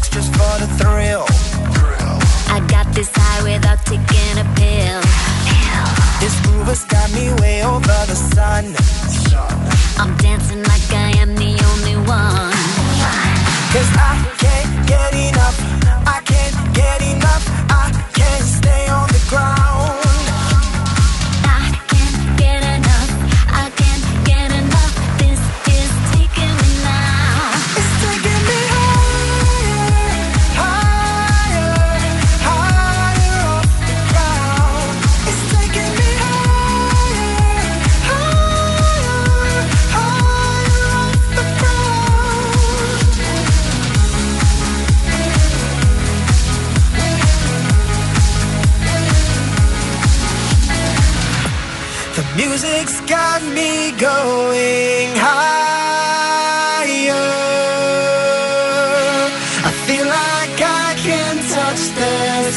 just for the thrill. I got this high without taking a pill. This groove has got me way over the sun. I'm dancing like I am the only one. 'Cause I can't get enough, I can't get enough, I can't stay on the ground. I can't get enough, I can't get enough. This is taking me now. It's taking me higher, higher, higher off the ground. It's taking me higher, higher, higher off the ground. The music's got me going higher. I feel like I can touch the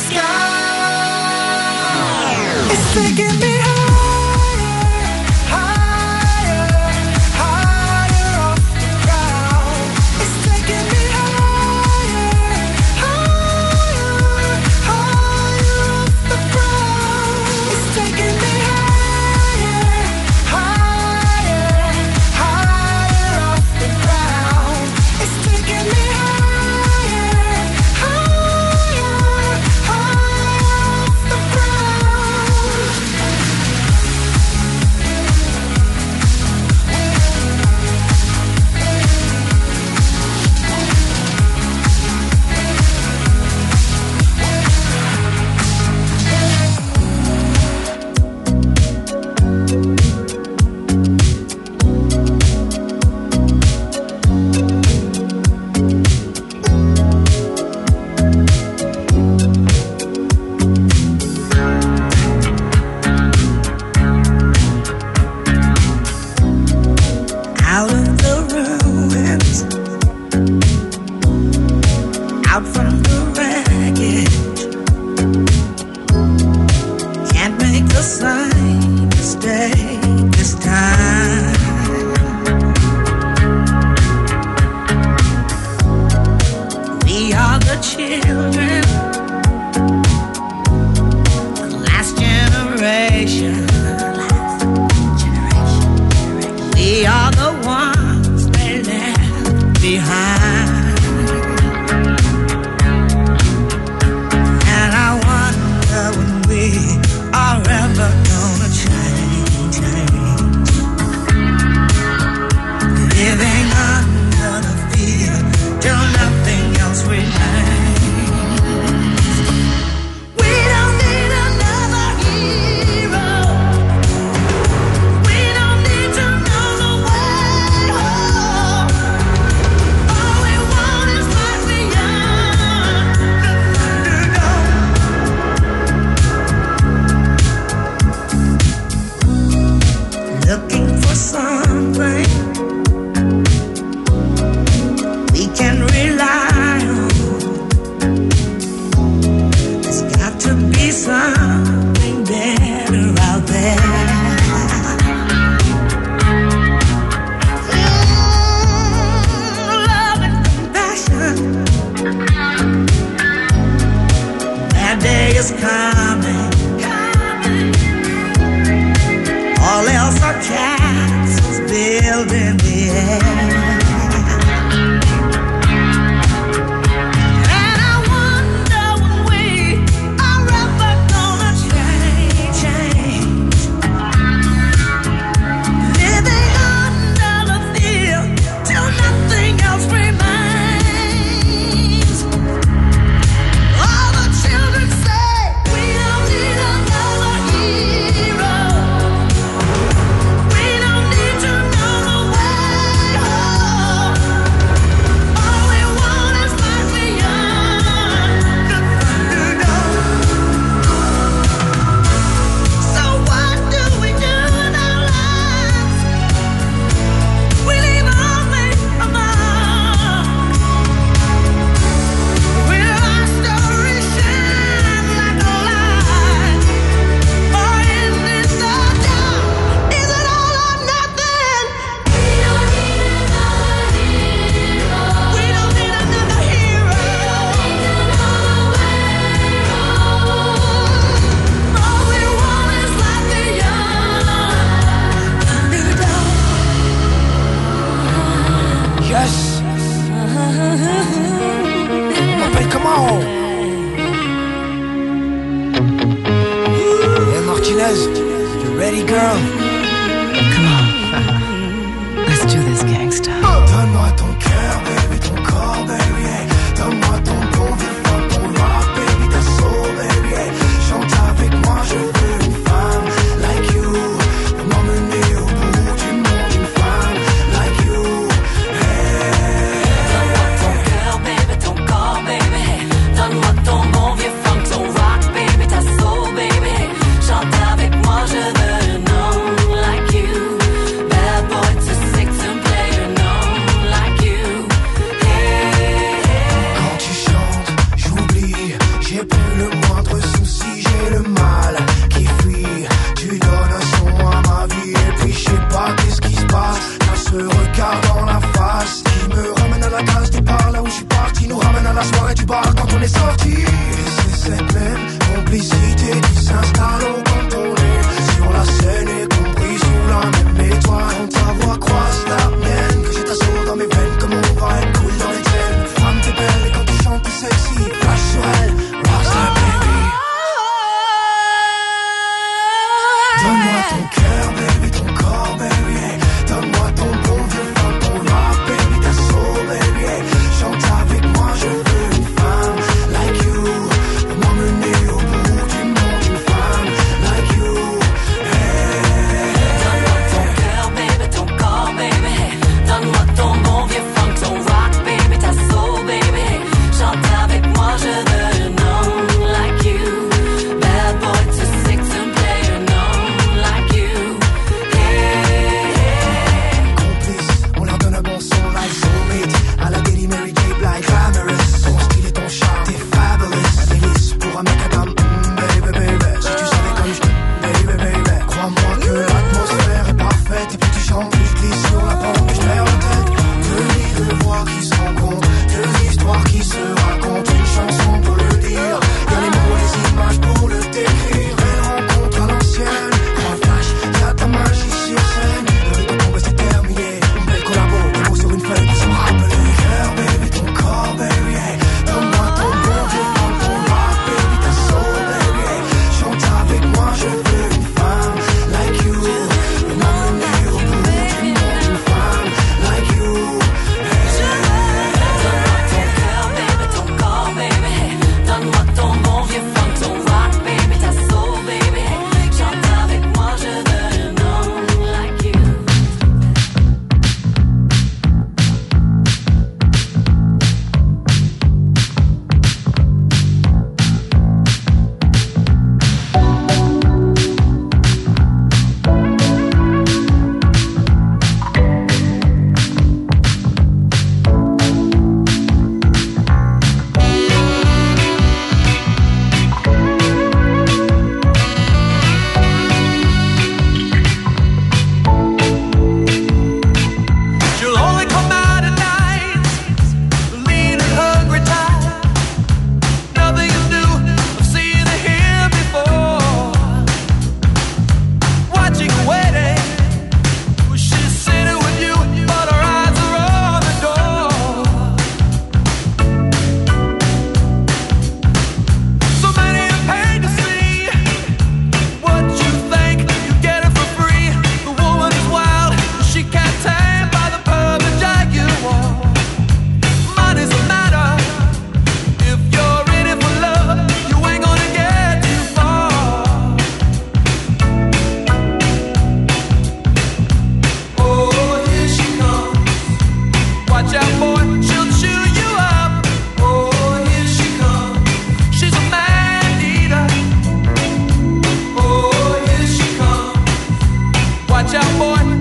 sky. It's taking me higher, higher, higher off the ground. It's taking me higher, higher, higher off the ground. It's taking me higher, higher, higher off the ground. It's taking me higher, higher, higher off the ground. Out of the ruins, out from the wreckage, can't make the same mistake this time. We are the children, the last generation. We are the ones they left behind. And I wonder when we are ever gonna change. Living under the fear till nothing else remains. We don't need another hero. We don't need to know the way home. All we want is right beyond the Thunderdome. Looking for something we can rely on. There's got to be something better out there. Love and compassion. That day is coming. All else are castles built in the air. And I wonder when we are ever gonna change. Living under the fear till nothing else remains. All the children say we don't need another hero. We don't need to know the way home. Martinez, you ready, girl? Come on. Let's do this, gangsta. Donne-moi ton cœur, baby, ton corps, baby, hey. Donne-moi ton bon vieux funk, ton rock, baby, ta soul, baby, hey. Chante avec moi, je veux une femme like you. Pour m'emmener au bout du monde, une femme like you, hey. Donne-moi ton cœur, baby, ton corps, baby, hey. Donne-moi ton bon vieux funk, ton rock, baby, ta soul, baby, hey. Chante avec moi, je veux un homme like you. Bad boy to six and player, no like you. Hey, hey. Quand tu chantes, j'oublie, j'ai plus le moindre souci, j'ai le mal qui fuit. Tu donnes un son à ma vie et puis je sais pas qu'est-ce qui se passe. T'as ce regard dans la face qui me ramène à la case départ, là où je suis parti, nous ramène à la soirée du bar quand on est sorti. Et c'est cette même complicité qui s'installe au quand on est sur la scène et compris sous la même étoile. Quand ta voix croise la mienne, que j'ai ta soul dans mes veines, comme on va être cool dans les tiennes. Femme t'es belle et quand tu chantes t'es sexy, flash sur elle, rockstar baby. Donne-moi ton cœur baby, ton corps baby, hey. Donne-moi ton bon vieux funk, ton rock baby, ta soul baby, hey. Chante avec moi, je veux une femme like you. Pour m'emmener au bout du monde, une femme like you, hey. Donne-moi ton cœur, baby, ton corps, baby, hey. Donne-moi ton bon vieux funk, ton rock, baby, ta soul, baby, hey. Chante avec moi, je veux un homme like you. Bad boy to six and player, no like you. Hey, hey. Complice, on leur donne un bon son like Soulmate. À la Daily Mary J. Blige, glamorous. Ton style et ton charme, t'es fabulous. Délice pour un mec à dame, baby, baby. Si tu savais comme je baby, baby. Crois-moi que l'atmosphère est parfaite. Et plus tu chantes, plus je glisse sur la pente et je perds la tête. Deux lits de voix qui se rencontrent, deux histoires qui se racontent. Une chanson pour le dire, y'a les mots, les images pour le décrire. Belle rencontre à l'ancienne, grand flash, y'a ta magie sur scène. Le rythme tombe, c'est terminé. Une belle collabo, des mots sur une feuille pour se rappeler. Cœur, baby, ton corps, baby, hey. Donne-moi ton bon vieux funk, ton rock, baby, ta soul, baby, hey. Chante avec moi, je veux une femme like you. Pour m'emmener au bout du monde, une femme like you, hey. Donne-moi ton cœur, baby, ton corps, baby, hey. Donne-moi ton bon vieux funk, ton rock, baby, ta soul, baby, hey. Chante avec moi, je veux un homme like you. She'll only come out at night, lean and hungry tired. Nothing to do, I've seen her here before. Watching her waiting, she's sitting with you, but her eyes are on the door. So many are paid to see what you think you get it for free. The woman is wild, she can't tame by the perfect jaguar. Money's a matter. If you're in it for love, you ain't gonna get too far. Oh, here she comes. Watch out, boy, she'll chew you up. Oh, here she comes. She's a man eater. Oh, here she comes. Watch out, boy,